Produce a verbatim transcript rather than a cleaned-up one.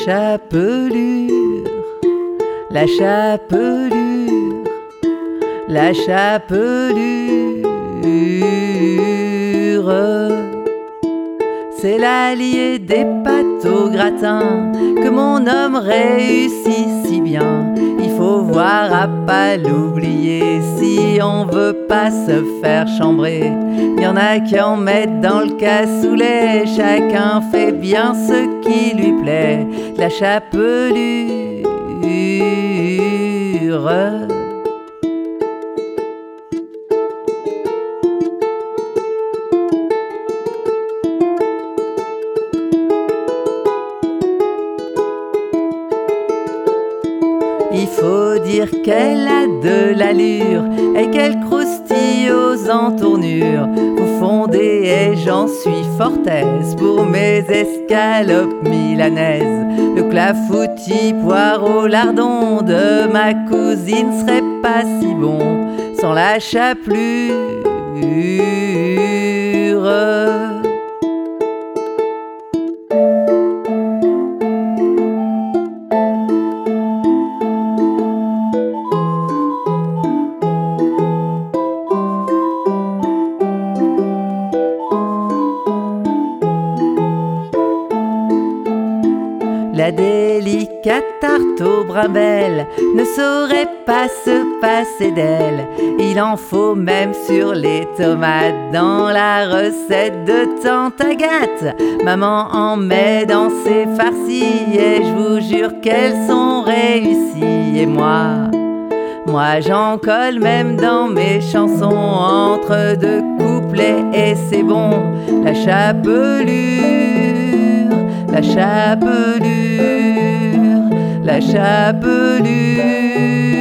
chapelure, la chapelure, la chapelure. C'est l'allié des pâtes au gratin que mon homme réussit si bien. Il faut voir à pas l'oublier si on veut pas se faire chambrer. Il y en a qui en mettent dans le cassoulet, chacun fait bien ce qui lui plaît. La chapelure. Il faut dire qu'elle a de l'allure et qu'elle croustille aux entournures. Vous fondez et j'en suis fort aise pour mes escalopes milanaises. Le clafoutis poireau lardon de ma cousine serait pas si bon sans la chapelure. La délicate tarte aux brimelles ne saurait pas se passer d'elle. Il en faut même sur les tomates dans la recette de tante Agathe. Maman en met dans ses farcis et je vous jure qu'elles sont réussies. Et moi, moi j'en colle même dans mes chansons entre deux couplets et c'est bon. La chapelure, la chapelure, la chapelure.